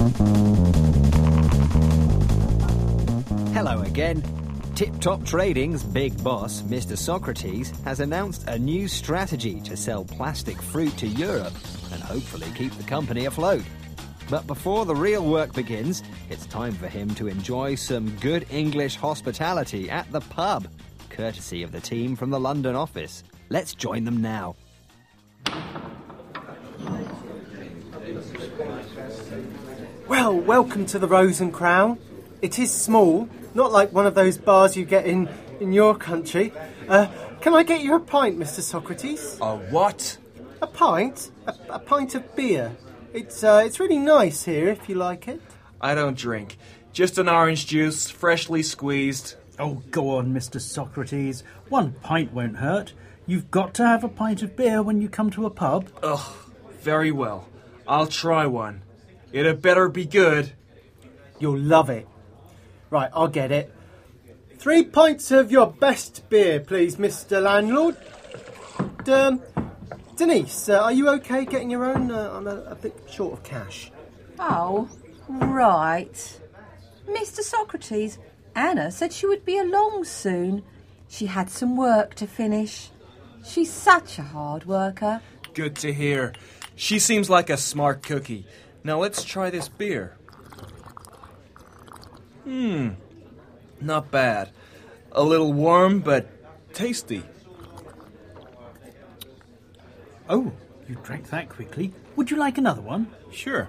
Hello again. Tip Top Trading's big boss, Mr. Socrates, has announced a new strategy to sell plastic fruit to Europe and hopefully keep the company afloat. But before the real work begins, it's time for him to enjoy some good English hospitality at the pub, courtesy of the team from the London office. Let's join them now. Well, welcome to the Rose and Crown. It is small, not like one of those bars you get in your country. Can I get you a pint, Mr. Socrates? A what? A pint? A pint of beer. It's really nice here, if you like it. I don't drink. Just an orange juice, freshly squeezed. Oh, go on, Mr. Socrates. 1 pint won't hurt. You've got to have a pint of beer when you come to a pub. Ugh, very well. I'll try one. It had better be good. You'll love it. Right, I'll get it. 3 pints of your best beer, please, Mr. Landlord. Denise, are you okay getting your own? I'm a bit short of cash. Oh, right. Mr. Socrates, Anna said she would be along soon. She had some work to finish. She's such a hard worker. Good to hear. She seems like a smart cookie. Now let's try this beer. Not bad. A little warm, but tasty. Oh, you drank that quickly. Would you like another one? Sure.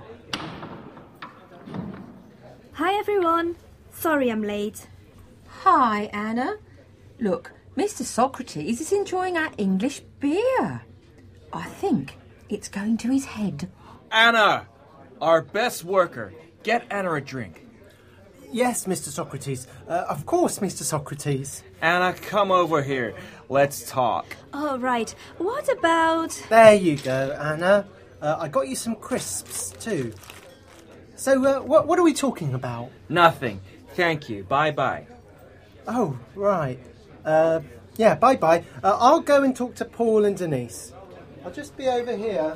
Hi everyone. Sorry I'm late. Hi, Anna. Look, Mr. Socrates is enjoying our English beer. I think it's going to his head. Anna! Our best worker. Get Anna a drink. Yes, Mr. Socrates. Of course, Mr. Socrates. Anna, come over here. Let's talk. Oh, right. What about... There you go, Anna. I got you some crisps, too. So, what are we talking about? Nothing. Thank you. Bye-bye. Oh, right. Yeah, bye-bye. I'll go and talk to Paul and Denise. I'll just be over here.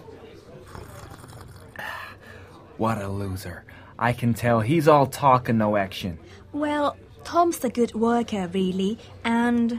What a loser. I can tell he's all talk and no action. Well, Tom's a good worker, really, and...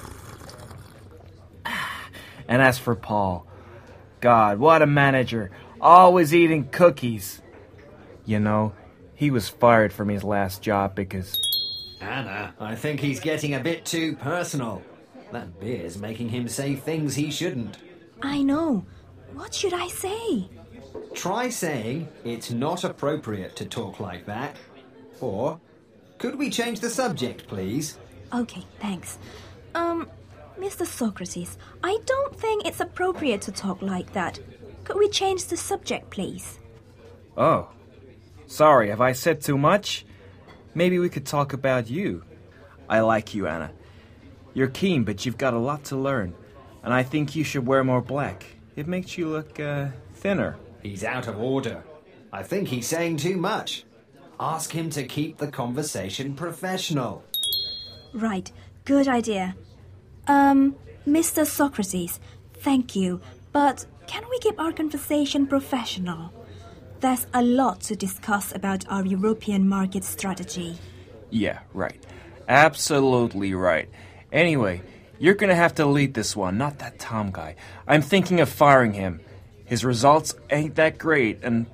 And as for Paul, God, what a manager. Always eating cookies. You know, he was fired from his last job because... Anna, I think he's getting a bit too personal. That beer's making him say things he shouldn't. I know. What should I say? Try saying it's not appropriate to talk like that. Or, could we change the subject, please? Okay, thanks. Mr. Socrates, I don't think it's appropriate to talk like that. Could we change the subject, please? Oh, sorry, have I said too much? Maybe we could talk about you. I like you, Anna. You're keen, but you've got a lot to learn. And I think you should wear more black. It makes you look, thinner. He's out of order. I think he's saying too much. Ask him to keep the conversation professional. Right, good idea. Mr. Socrates, thank you, but can we keep our conversation professional? There's a lot to discuss about our European market strategy. Yeah, right. Absolutely right. Anyway, you're gonna have to lead this one, not that Tom guy. I'm thinking of firing him. His results ain't that great, and...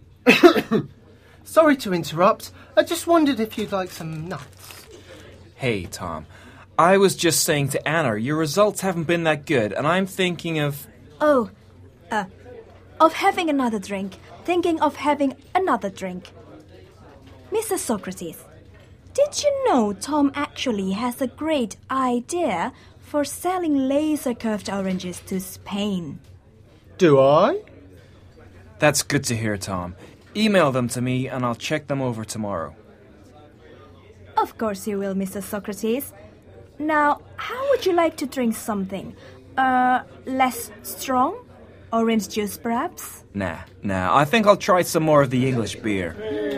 Sorry to interrupt. I just wondered if you'd like some nuts. Hey, Tom. I was just saying to Anna, your results haven't been that good, and I'm thinking of... Of having another drink. Thinking of having another drink. Mr. Socrates, did you know Tom actually has a great idea for selling laser-curved oranges to Spain? Do I? That's good to hear, Tom. Email them to me, and I'll check them over tomorrow. Of course you will, Mr. Socrates. Now, how would you like to drink something? Less strong? Orange juice, perhaps? Nah. I think I'll try some more of the English beer.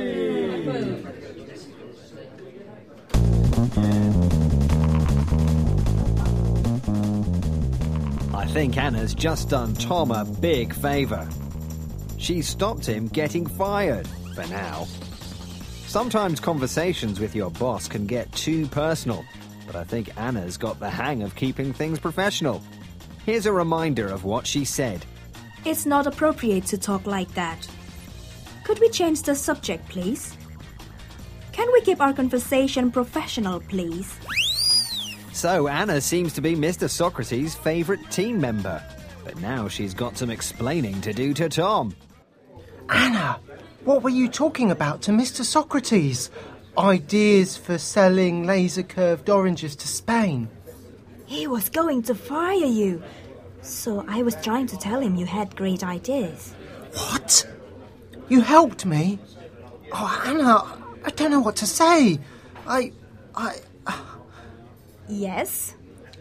I think Anna's just done Tom a big favour. She stopped him getting fired. for now. Sometimes conversations with your boss can get too personal, but I think Anna's got the hang of keeping things professional. Here's a reminder of what she said. It's not appropriate to talk like that. Could we change the subject, please? Can we keep our conversation professional, please? So Anna seems to be Mr. Socrates' favourite team member. But now she's got some explaining to do to Tom. Anna, what were you talking about to Mr. Socrates? Ideas for selling laser-curved oranges to Spain. He was going to fire you. So I was trying to tell him you had great ideas. What? You helped me? Oh, Anna, I don't know what to say. Yes?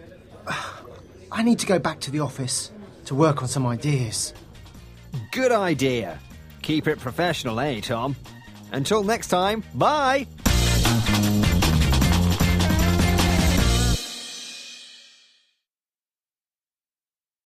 I need to go back to the office to work on some ideas. Good idea. Keep it professional, eh, Tom? Until next time, bye!